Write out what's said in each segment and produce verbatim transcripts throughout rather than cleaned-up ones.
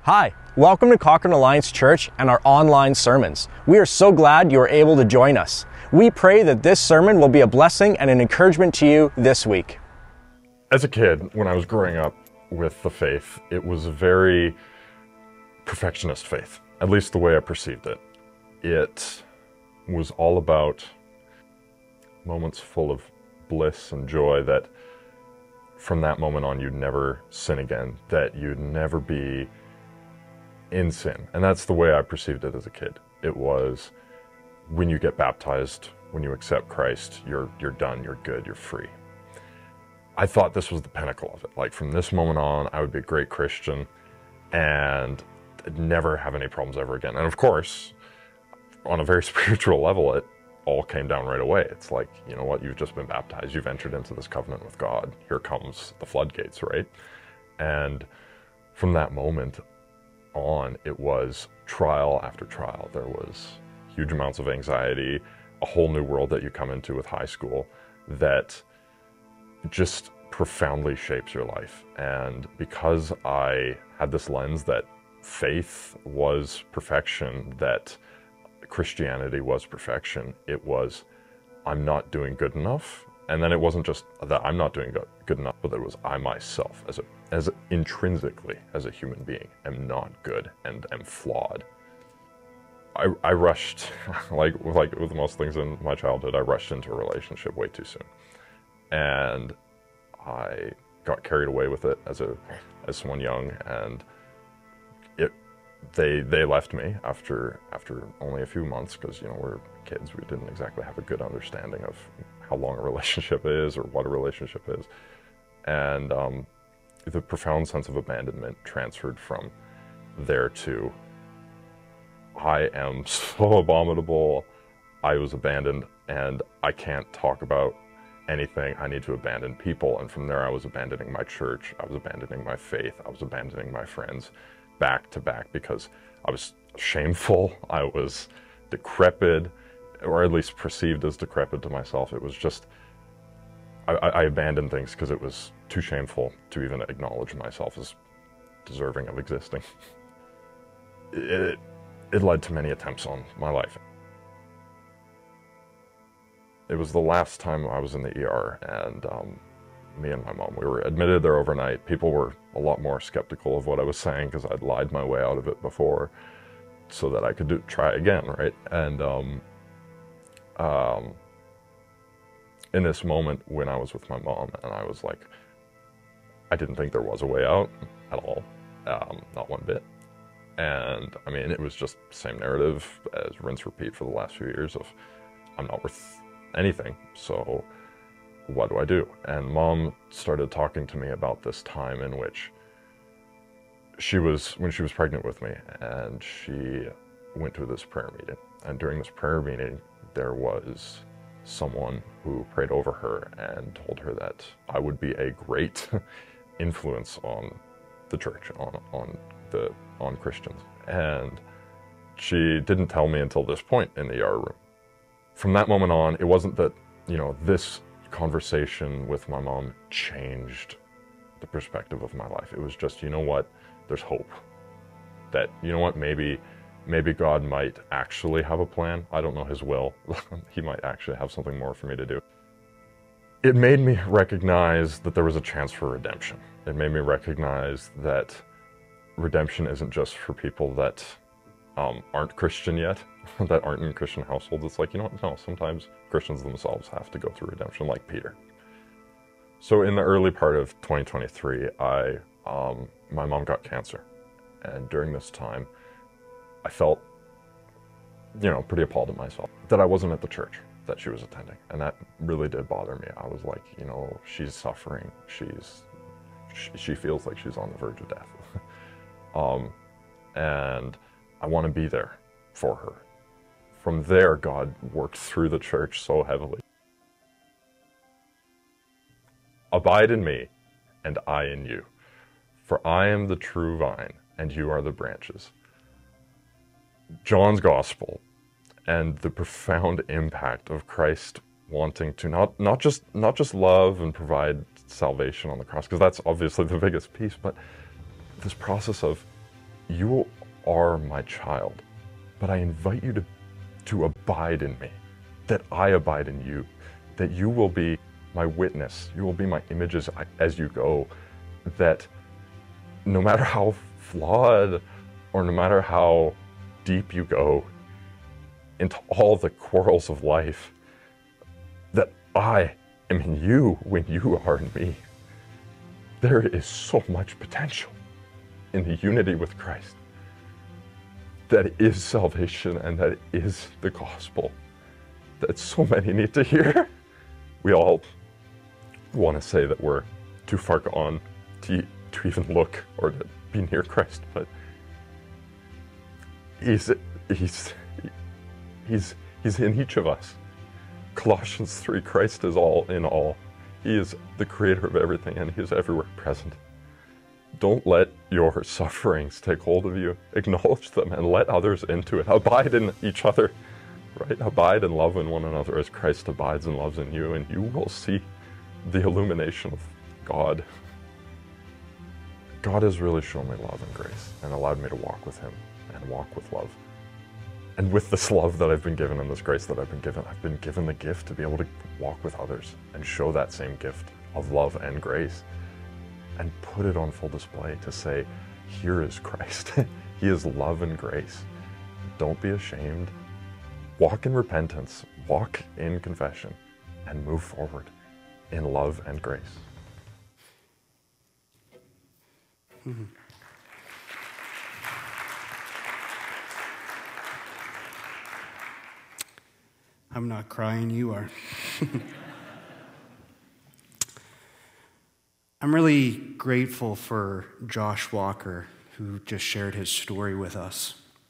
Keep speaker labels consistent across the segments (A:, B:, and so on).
A: Hi, welcome to Cochrane Alliance Church and our online sermons. We are so glad you are able to join us. We pray that this sermon will be a blessing and an encouragement to you this week.
B: As a kid, when I was growing up with the faith, it was a very perfectionist faith, at least the way I perceived it. It was all about moments full of bliss and joy that from that moment on you'd never sin again, that you'd never be in sin. And that's the way I perceived it as a kid. It was when you get baptized, when you accept Christ, you're you're done, you're good, you're free. I thought this was the pinnacle of it. Like from this moment on, I would be a great Christian and I'd never have any problems ever again. And of course, on a very spiritual level, it all came down right away. It's like, you know what, you've just been baptized, you've entered into this covenant with God. Here comes the floodgates, right? And from that moment on, it was trial after trial. There was huge amounts of anxiety, a whole new world that you come into with high school that just profoundly shapes your life. And because I had this lens that faith was perfection, that Christianity was perfection, it was, I'm not doing good enough. And then it wasn't just that I'm not doing good, good enough, but it was I myself, as a, as a, intrinsically, as a human being, am not good and am flawed. I, I rushed, like, like with most things in my childhood, I rushed into a relationship way too soon. And I got carried away with it as a as someone young, and it they they left me after after only a few months, because you know we're kids, we didn't exactly have a good understanding of how long a relationship is or what a relationship is, and um, the profound sense of abandonment transferred from there to I am so abominable, I was abandoned, and I can't talk about anything, I need to abandon people. And from there I was abandoning my church, I was abandoning my faith, I was abandoning my friends, back to back, because I was shameful, I was decrepit, or at least perceived as decrepit to myself. It was just, I, I abandoned things because it was too shameful to even acknowledge myself as deserving of existing. It, it led to many attempts on my life. It was the last time I was in the E R, and um, me and my mom, we were admitted there overnight. People were a lot more skeptical of what I was saying because I'd lied my way out of it before so that I could do, try again, right? And um, um, in this moment when I was with my mom, and I was like, I didn't think there was a way out at all, um, not one bit. And I mean, it was just the same narrative as rinse repeat for the last few years of I'm not worth anything, so what do I do? And Mom started talking to me about this time in which she was, when she was pregnant with me, and she went to this prayer meeting. And during this prayer meeting, there was someone who prayed over her and told her that I would be a great influence on the church, on, on, the, on Christians. And she didn't tell me until this point in the E R room. From that moment on, it wasn't that, you know, this conversation with my mom changed the perspective of my life. It was just, you know what, there's hope. That, you know what, maybe, maybe God might actually have a plan. I don't know his will. He might actually have something more for me to do. It made me recognize that there was a chance for redemption. It made me recognize that redemption isn't just for people that um, aren't Christian yet, that aren't in Christian households. It's like, you know what, no, sometimes Christians themselves have to go through redemption, like Peter. So in the early part of twenty twenty-three, I, um, my mom got cancer. And during this time, I felt, you know, pretty appalled at myself that I wasn't at the church that she was attending. And that really did bother me. I was like, you know, she's suffering. She's, she, she feels like she's on the verge of death. um, and I want to be there for her. From there, God worked through the church so heavily. Abide in me, and I in you. For I am the true vine, and you are the branches. John's gospel and the profound impact of Christ wanting to not, not just not just love and provide salvation on the cross, because that's obviously the biggest piece, but this process of you are my child, but I invite you to, to abide in me, that I abide in you, that you will be my witness, you will be my image as, as you go, that no matter how flawed or no matter how deep you go into all the quarrels of life, that I am in you when you are in me. There is so much potential in the unity with Christ. That is salvation and that is the gospel that so many need to hear. We all want to say that we're too far gone to, to even look or to be near Christ, but he's, he's, he's, he's in each of us. Colossians three, Christ is all in all. He is the creator of everything and he is everywhere present. Don't let your sufferings take hold of you. Acknowledge them and let others into it. Abide in each other, right? Abide and love in one another as Christ abides and loves in you, and you will see the illumination of God. God has really shown me love and grace and allowed me to walk with him and walk with love. And with this love that I've been given and this grace that I've been given, I've been given the gift to be able to walk with others and show that same gift of love and grace and put it on full display to say, here is Christ. He is love and grace. Don't be ashamed. Walk in repentance, walk in confession, and move forward in love and grace.
C: Mm-hmm. I'm not crying, you are. I'm really grateful for Josh Walker, who just shared his story with us,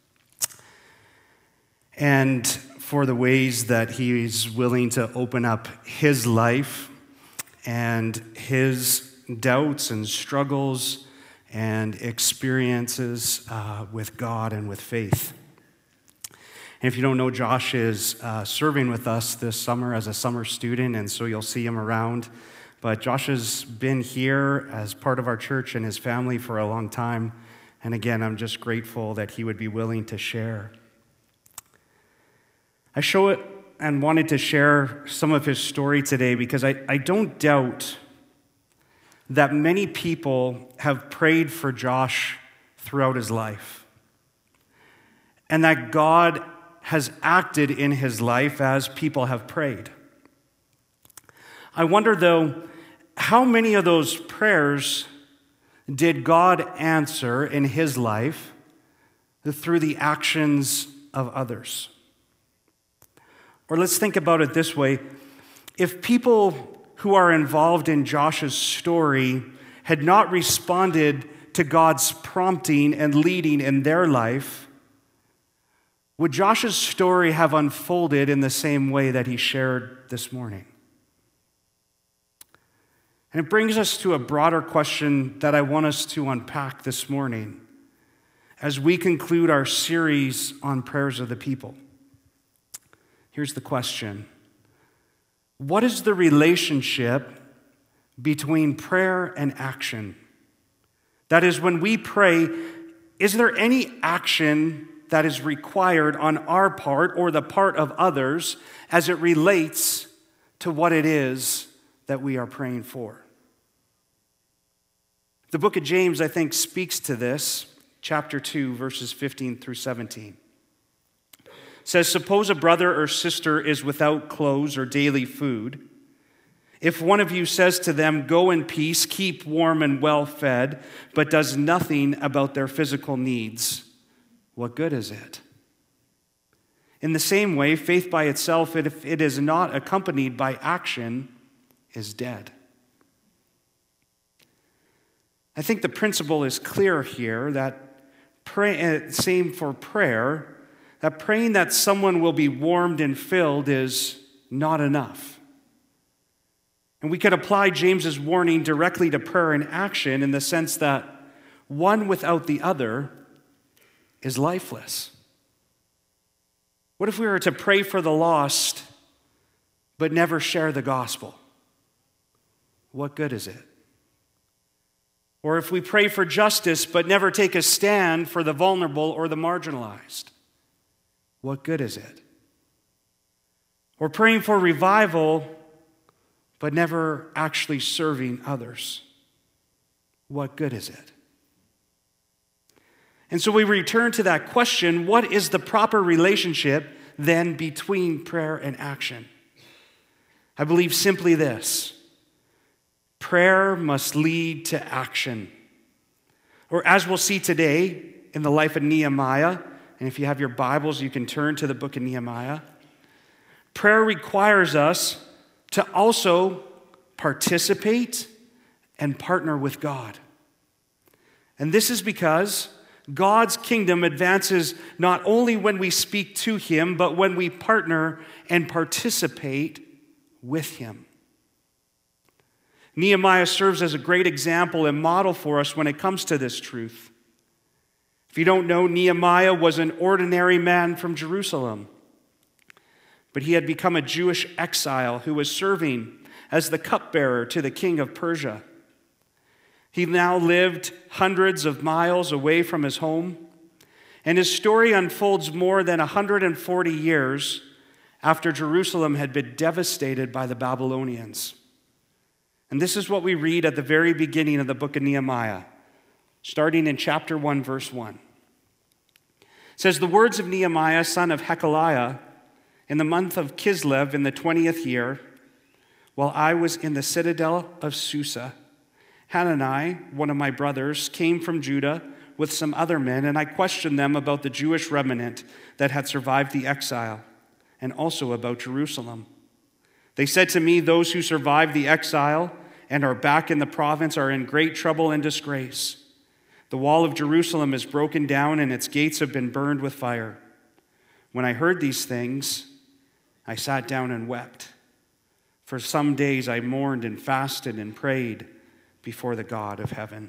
C: and for the ways that he's willing to open up his life and his doubts and struggles and experiences uh, with God and with faith. And if you don't know, Josh is uh, serving with us this summer as a summer student, and so you'll see him around. But Josh has been here as part of our church and his family for a long time. And again, I'm just grateful that he would be willing to share. I show it and wanted to share some of his story today because I, I don't doubt that many people have prayed for Josh throughout his life, and that God has acted in his life as people have prayed. I wonder, though, how many of those prayers did God answer in his life through the actions of others? Or let's think about it this way. If people who are involved in Josh's story had not responded to God's prompting and leading in their life, would Josh's story have unfolded in the same way that he shared this morning? And it brings us to a broader question that I want us to unpack this morning as we conclude our series on prayers of the people. Here's the question. What is the relationship between prayer and action? That is, when we pray, is there any action that is required on our part or the part of others as it relates to what it is that we are praying for? The book of James, I think, speaks to this, chapter two, verses fifteen through seventeen. It says, suppose a brother or sister is without clothes or daily food. If one of you says to them, go in peace, keep warm and well fed, but does nothing about their physical needs, what good is it? In the same way, faith by itself, if it is not accompanied by action, is dead. I think the principle is clear here that pray, same for prayer, that praying that someone will be warmed and filled is not enough. And we could apply James's warning directly to prayer and action in the sense that one without the other is lifeless. What if we were to pray for the lost but never share the gospel? What good is it? Or if we pray for justice but never take a stand for the vulnerable or the marginalized, what good is it? Or praying for revival but never actually serving others, what good is it? And so we return to that question, what is the proper relationship then between prayer and action? I believe simply this: prayer must lead to action. Or as we'll see today in the life of Nehemiah, and if you have your Bibles, you can turn to the book of Nehemiah, prayer requires us to also participate and partner with God. And this is because God's kingdom advances not only when we speak to Him, but when we partner and participate with Him. Nehemiah serves as a great example and model for us when it comes to this truth. If you don't know, Nehemiah was an ordinary man from Jerusalem, but he had become a Jewish exile who was serving as the cupbearer to the king of Persia. He now lived hundreds of miles away from his home, and his story unfolds more than one hundred forty years after Jerusalem had been devastated by the Babylonians. And this is what we read at the very beginning of the book of Nehemiah, starting in chapter one, verse one. It says, "The words of Nehemiah, son of Hekeliah, in the month of Kislev in the twentieth year, while I was in the citadel of Susa, Hanani, one of my brothers, came from Judah with some other men, and I questioned them about the Jewish remnant that had survived the exile, and also about Jerusalem. They said to me, 'Those who survived the exile and are back in the province are in great trouble and disgrace. The wall of Jerusalem is broken down, and its gates have been burned with fire.' When I heard these things, I sat down and wept. For some days I mourned and fasted and prayed before the God of heaven."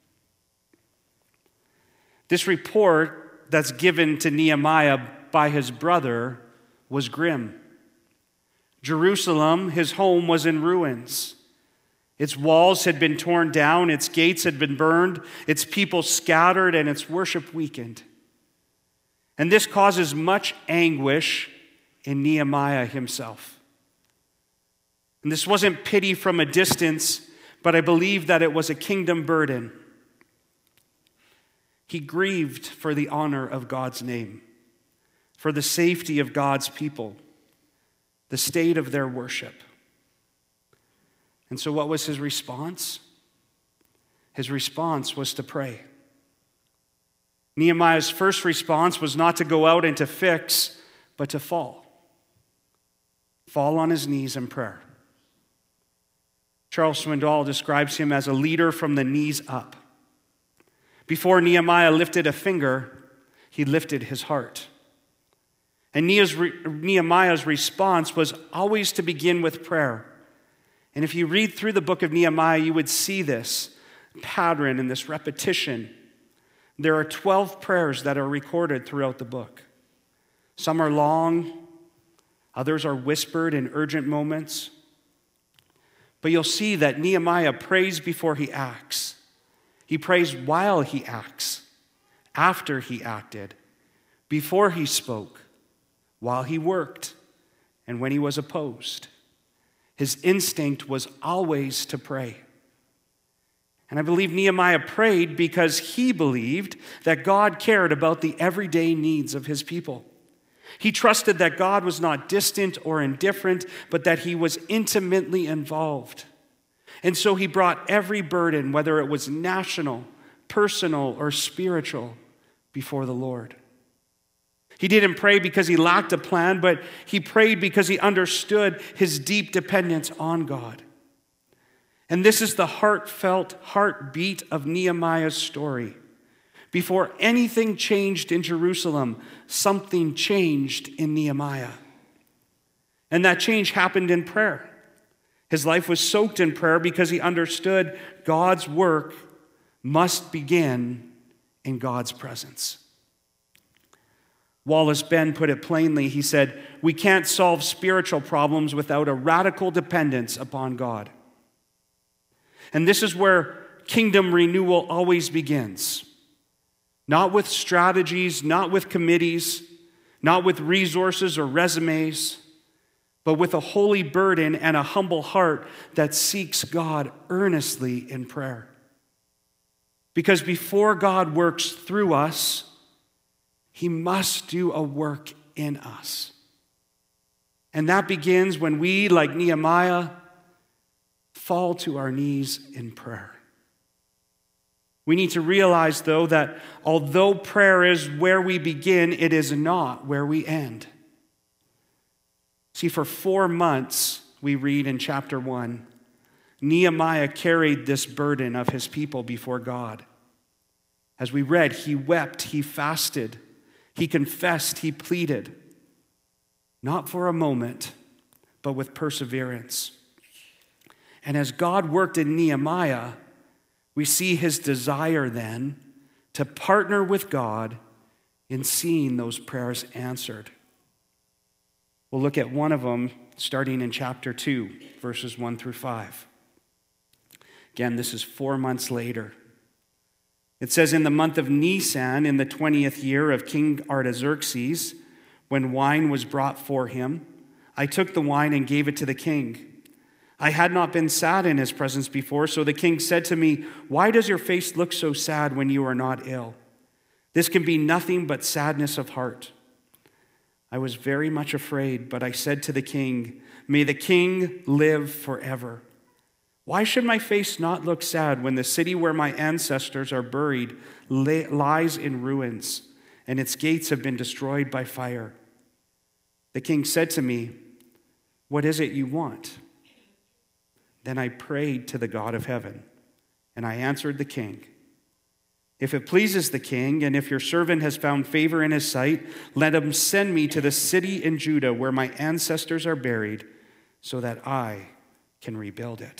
C: This report that's given to Nehemiah by his brother was grim. Jerusalem, his home, was in ruins. Its walls had been torn down, its gates had been burned, its people scattered, and its worship weakened. And this causes much anguish in Nehemiah himself. And this wasn't pity from a distance, but I believe that it was a kingdom burden. He grieved for the honor of God's name, for the safety of God's people, the state of their worship. And so what was his response? His response was to pray. Nehemiah's first response was not to go out and to fix, but to fall. Fall on his knees in prayer. Charles Swindoll describes him as a leader from the knees up. Before Nehemiah lifted a finger, he lifted his heart. And Nehemiah's response was always to begin with prayer. And if you read through the book of Nehemiah, you would see this pattern and this repetition. There are twelve prayers that are recorded throughout the book. Some are long, others are whispered in urgent moments. But you'll see that Nehemiah prays before he acts. He prays while he acts, after he acted, before he spoke, while he worked, and when he was opposed. His instinct was always to pray. And I believe Nehemiah prayed because he believed that God cared about the everyday needs of his people. He trusted that God was not distant or indifferent, but that he was intimately involved. And so he brought every burden, whether it was national, personal, or spiritual, before the Lord. He didn't pray because he lacked a plan, but he prayed because he understood his deep dependence on God. And this is the heartfelt heartbeat of Nehemiah's story. Before anything changed in Jerusalem, something changed in Nehemiah. And that change happened in prayer. His life was soaked in prayer because he understood God's work must begin in God's presence. Wallace Ben put it plainly. He said, "We can't solve spiritual problems without a radical dependence upon God." And this is where kingdom renewal always begins. Not with strategies, not with committees, not with resources or resumes, but with a holy burden and a humble heart that seeks God earnestly in prayer. Because before God works through us, he must do a work in us. And that begins when we, like Nehemiah, fall to our knees in prayer. We need to realize, though, that although prayer is where we begin, it is not where we end. See, for four months, we read in chapter one, Nehemiah carried this burden of his people before God. As we read, he wept, he fasted, he confessed, he pleaded. Not for a moment, but with perseverance. And as God worked in Nehemiah, we see his desire then to partner with God in seeing those prayers answered. We'll look at one of them starting in chapter two, verses one through five. Again, this is four months later. It says, in the month of Nisan, in the twentieth year of King Artaxerxes, when wine was brought for him, I took the wine and gave it to the king. I had not been sad in his presence before, so the king said to me, why does your face look so sad when you are not ill? This can be nothing but sadness of heart. I was very much afraid, but I said to the king, may the king live forever. Why should my face not look sad when the city where my ancestors are buried lies in ruins and its gates have been destroyed by fire? The king said to me, what is it you want? Then I prayed to the God of heaven, and I answered the king, if it pleases the king, and if your servant has found favor in his sight, let him send me to the city in Judah where my ancestors are buried, so that I can rebuild it.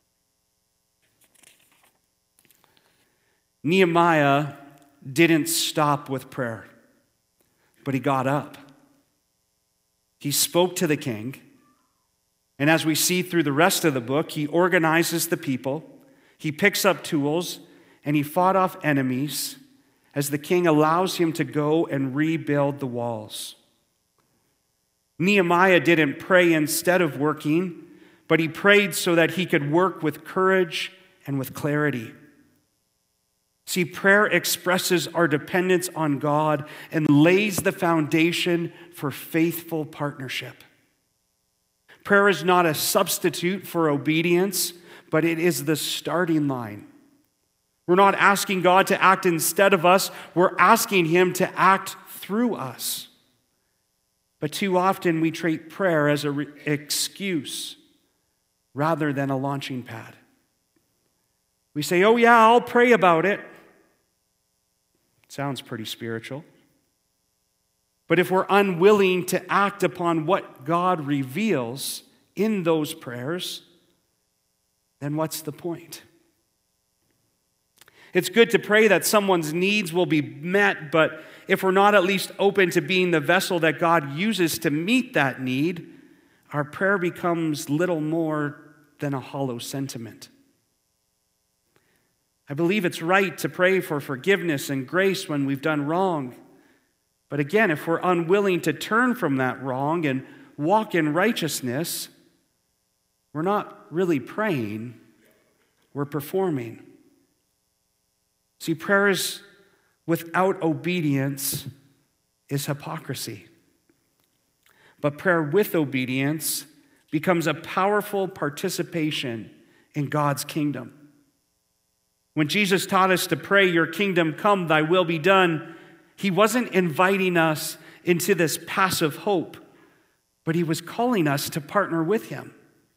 C: Nehemiah didn't stop with prayer, but he got up. He spoke to the king, and as we see through the rest of the book, he organizes the people, he picks up tools, and he fought off enemies as the king allows him to go and rebuild the walls. Nehemiah didn't pray instead of working, but he prayed so that he could work with courage and with clarity. See, prayer expresses our dependence on God and lays the foundation for faithful partnership. Prayer is not a substitute for obedience, but it is the starting line. We're not asking God to act instead of us. We're asking him to act through us. But too often we treat prayer as an re- excuse rather than a launching pad. We say, oh yeah, I'll pray about it. Sounds pretty spiritual. But if we're unwilling to act upon what God reveals in those prayers, then what's the point? It's good to pray that someone's needs will be met, but if we're not at least open to being the vessel that God uses to meet that need, our prayer becomes little more than a hollow sentiment. I believe it's right to pray for forgiveness and grace when we've done wrong. But again, if we're unwilling to turn from that wrong and walk in righteousness, we're not really praying, we're performing. See, prayers without obedience is hypocrisy. But prayer with obedience becomes a powerful participation in God's kingdom. When Jesus taught us to pray, your kingdom come, thy will be done, he wasn't inviting us into this passive hope, but he was calling us to partner with him.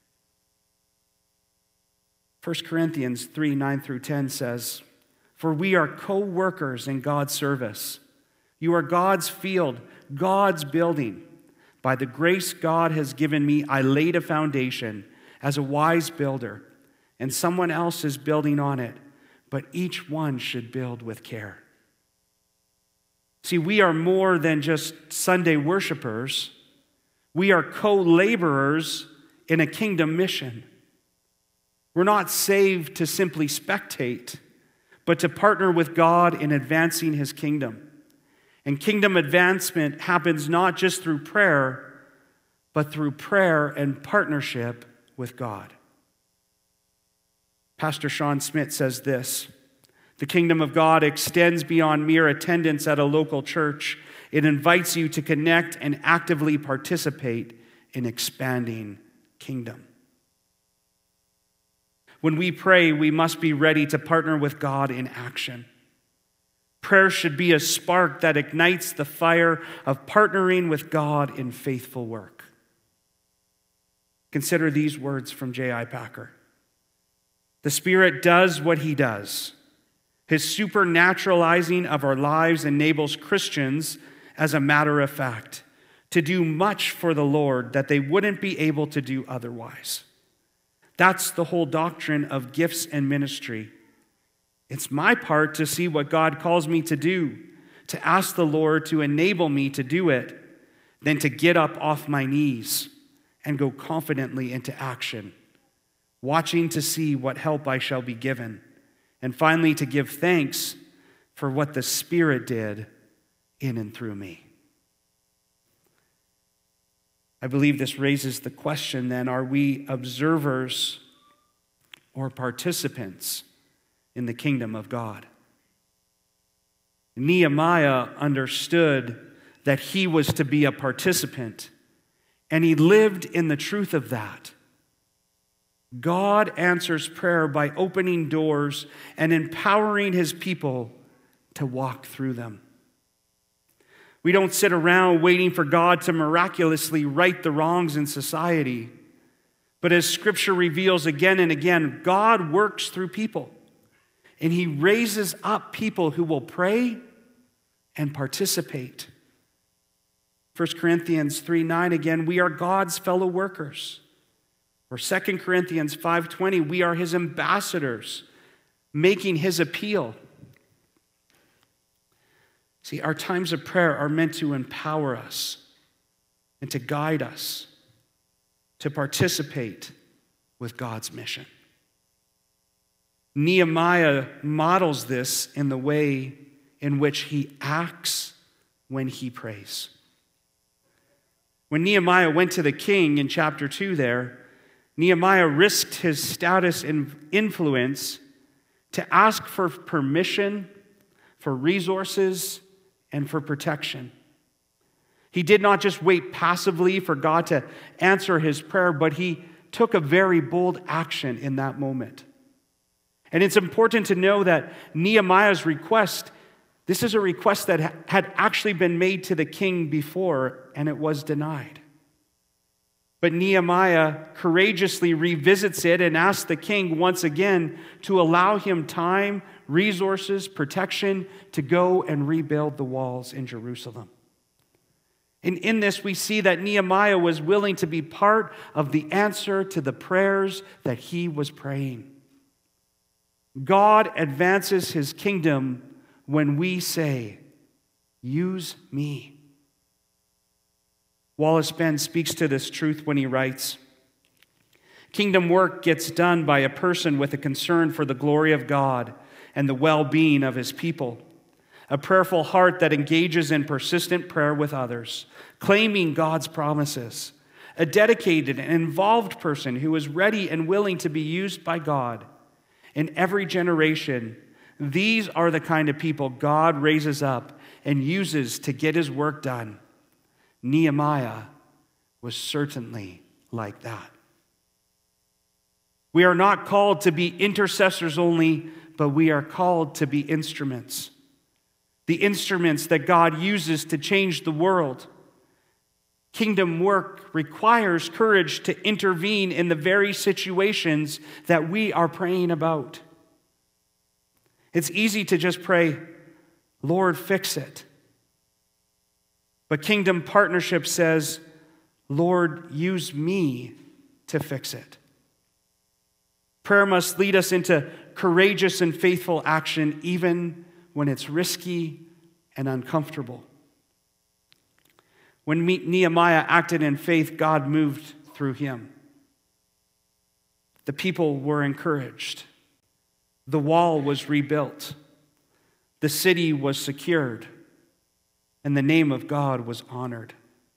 C: First Corinthians three, nine through ten says, for we are co-workers in God's service. You are God's field, God's building. By the grace God has given me, I laid a foundation as a wise builder, and someone else is building on it, but each one should build with care. See, we are more than just Sunday worshipers. We are co-laborers in a kingdom mission. We're not saved to simply spectate, but to partner with God in advancing his kingdom. And kingdom advancement happens not just through prayer, but through prayer and partnership with God. Pastor Sean Smith says this: the kingdom of God extends beyond mere attendance at a local church. It invites you to connect and actively participate in expanding kingdom. When we pray, we must be ready to partner with God in action. Prayer should be a spark that ignites the fire of partnering with God in faithful work. Consider these words from J I Packer. The Spirit does what he does. His supernaturalizing of our lives enables Christians, as a matter of fact, to do much for the Lord that they wouldn't be able to do otherwise. That's the whole doctrine of gifts and ministry. It's my part to see what God calls me to do, to ask the Lord to enable me to do it, then to get up off my knees and go confidently into action, watching to see what help I shall be given, and finally to give thanks for what the Spirit did in and through me. I believe this raises the question then, are we observers or participants in the kingdom of God? Nehemiah understood that he was to be a participant, and he lived in the truth of that. God answers prayer by opening doors and empowering his people to walk through them. We don't sit around waiting for God to miraculously right the wrongs in society. But as Scripture reveals again and again, God works through people. And he raises up people who will pray and participate. First Corinthians three nine again, we are God's fellow workers. Or Second Corinthians five twenty, we are his ambassadors, making his appeal. See, our times of prayer are meant to empower us and to guide us to participate with God's mission. Nehemiah models this in the way in which he acts when he prays. When Nehemiah went to the king in chapter two there, Nehemiah risked his status and influence to ask for permission, for resources, and for protection. He did not just wait passively for God to answer his prayer, but he took a very bold action in that moment. And it's important to know that Nehemiah's request, this is a request that had actually been made to the king before, and it was denied. But Nehemiah courageously revisits it and asks the king once again to allow him time, resources, protection to go and rebuild the walls in Jerusalem. And in this, we see that Nehemiah was willing to be part of the answer to the prayers that he was praying. God advances his kingdom when we say, "Use me." Wallace Ben speaks to this truth when he writes, "Kingdom work gets done by a person with a concern for the glory of God and the well-being of his people. A prayerful heart that engages in persistent prayer with others, claiming God's promises. A dedicated and involved person who is ready and willing to be used by God. In every generation, these are the kind of people God raises up and uses to get his work done. Nehemiah was certainly like that. We are not called to be intercessors only, but we are called to be instruments. The instruments that God uses to change the world. Kingdom work requires courage to intervene in the very situations that we are praying about. It's easy to just pray, "Lord, fix it." But kingdom partnership says, "Lord, use me to fix it." Prayer must lead us into courageous and faithful action, even when it's risky and uncomfortable. When Nehemiah acted in faith, God moved through him. The people were encouraged. The wall was rebuilt. The city was secured. And the name of God was honored.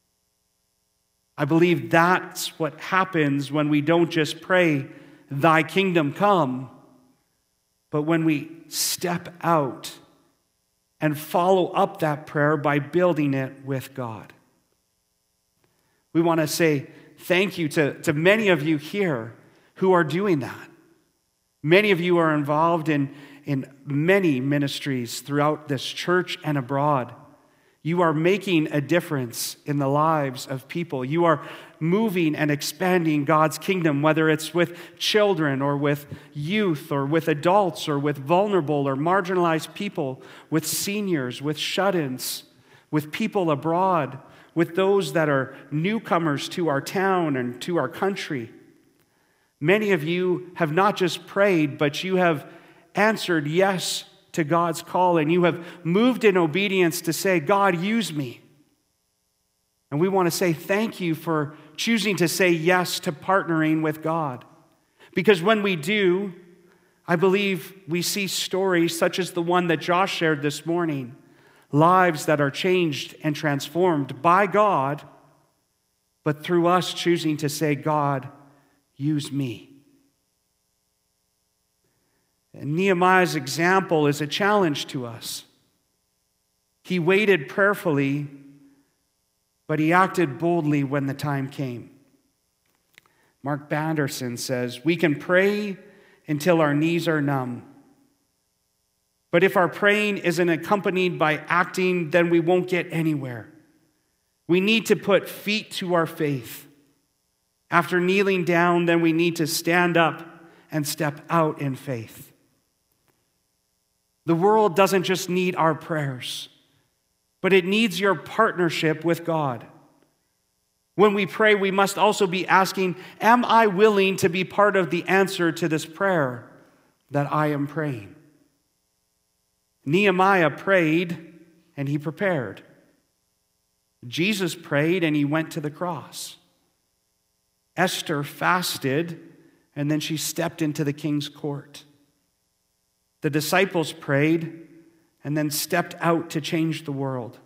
C: I believe that's what happens when we don't just pray, "Thy kingdom come," but when we step out and follow up that prayer by building it with God. We want to say thank you to, to many of you here who are doing that. Many of you are involved in, in many ministries throughout this church and abroad. You are making a difference in the lives of people. You are moving and expanding God's kingdom, whether it's with children or with youth or with adults or with vulnerable or marginalized people, with seniors, with shut-ins, with people abroad, with those that are newcomers to our town and to our country. Many of you have not just prayed, but you have answered yes to God's call, and you have moved in obedience to say, "God, use me." And we want to say thank you for choosing to say yes to partnering with God. Because when we do, I believe we see stories such as the one that Josh shared this morning, lives that are changed and transformed by God, but through us choosing to say, "God, use me." And Nehemiah's example is a challenge to us. He waited prayerfully, but he acted boldly when the time came. Mark Banderson says, "We can pray until our knees are numb. But if our praying isn't accompanied by acting, then we won't get anywhere. We need to put feet to our faith. After kneeling down, then we need to stand up and step out in faith." The world doesn't just need our prayers, but it needs your partnership with God. When we pray, we must also be asking, am I willing to be part of the answer to this prayer that I am praying? Nehemiah prayed and he prepared. Jesus prayed and he went to the cross. Esther fasted and then she stepped into the king's court. The disciples prayed and then stepped out to change the world.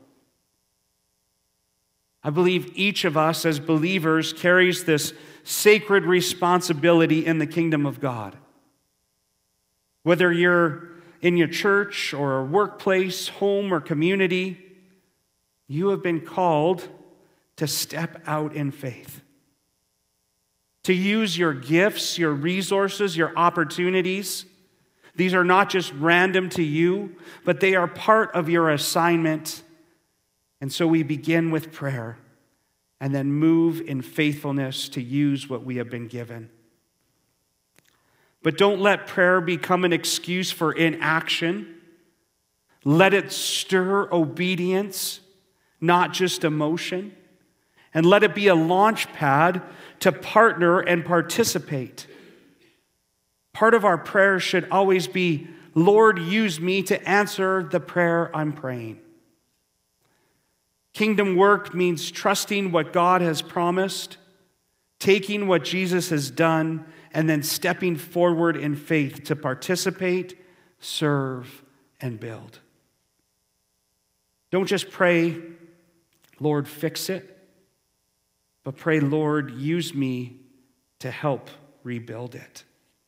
C: I believe each of us as believers carries this sacred responsibility in the kingdom of God. Whether you're in your church or a workplace, home or community, you have been called to step out in faith. To use your gifts, your resources, your opportunities. These are not just random to you, but they are part of your assignment. And so we begin with prayer and then move in faithfulness to use what we have been given. But don't let prayer become an excuse for inaction. Let it stir obedience, not just emotion. And let it be a launch pad to partner and participate. Part of our prayer should always be, Lord, use me to answer the prayer I'm praying. Kingdom work means trusting what God has promised, taking what Jesus has done, and then stepping forward in faith to participate, serve, and build. Don't just pray, Lord, fix it, but pray, Lord, use me to help rebuild it.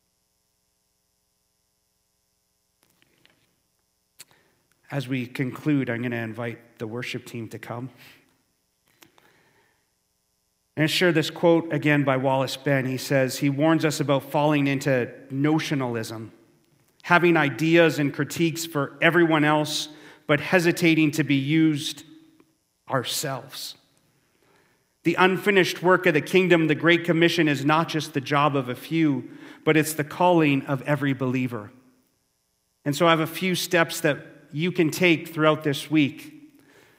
C: As we conclude, I'm going to invite the worship team to come. And I share this quote again by Wallace Ben. He says, he warns us about falling into notionalism, having ideas and critiques for everyone else, but hesitating to be used ourselves. The unfinished work of the kingdom, the Great Commission, is not just the job of a few, but it's the calling of every believer. And so I have a few steps that you can take throughout this week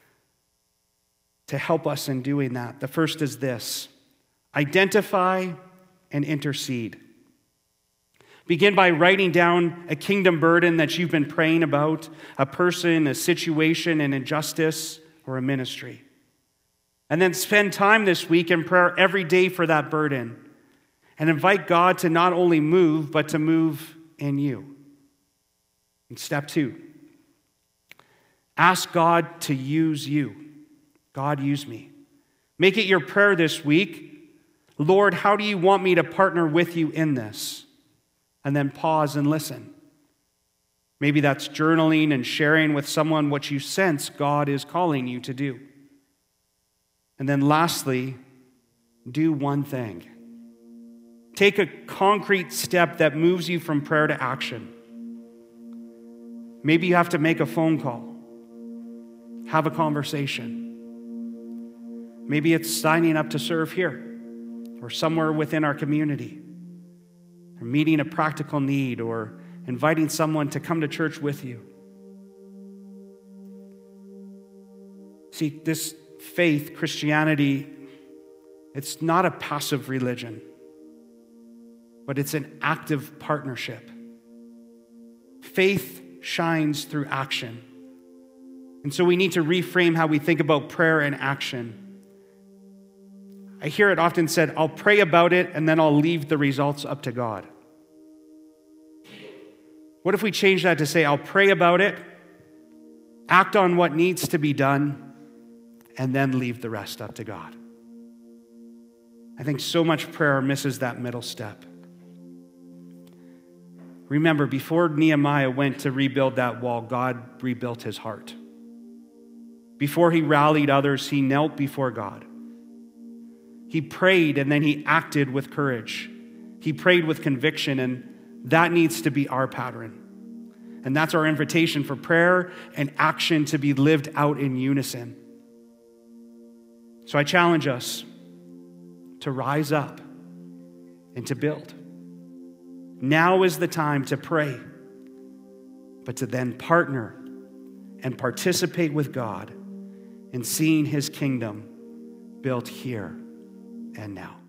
C: to help us in doing that. The first is this: identify and intercede. Begin by writing down a kingdom burden that you've been praying about, a person, a situation, an injustice, or a ministry. And then spend time this week in prayer every day for that burden. and invite God to not only move, but to move in you. And step two, ask God to use you. God, use me. Make it your prayer this week. Lord, how do you want me to partner with you in this? And then pause and listen. Maybe that's journaling and sharing with someone what you sense God is calling you to do. And then lastly, do one thing. Take a concrete step that moves you from prayer to action. Maybe you have to make a phone call, have a conversation. Maybe it's signing up to serve here or somewhere within our community, or meeting a practical need, or inviting someone to come to church with you. See, this faith, Christianity, it's not a passive religion, but it's an active partnership. Faith shines through action. And so we need to reframe how we think about prayer and action. I hear it often said, I'll pray about it and then I'll leave the results up to God. What if we change that to say, I'll pray about it, act on what needs to be done, and then leave the rest up to God? I think so much prayer misses that middle step. Remember, before Nehemiah went to rebuild that wall, God rebuilt his heart. Before he rallied others, he knelt before God. He prayed and then he acted with courage. He prayed with conviction, and that needs to be our pattern. And that's our invitation for prayer and action to be lived out in unison. So I challenge us to rise up and to build. Now is the time to pray, but to then partner and participate with God in seeing his kingdom built here and now.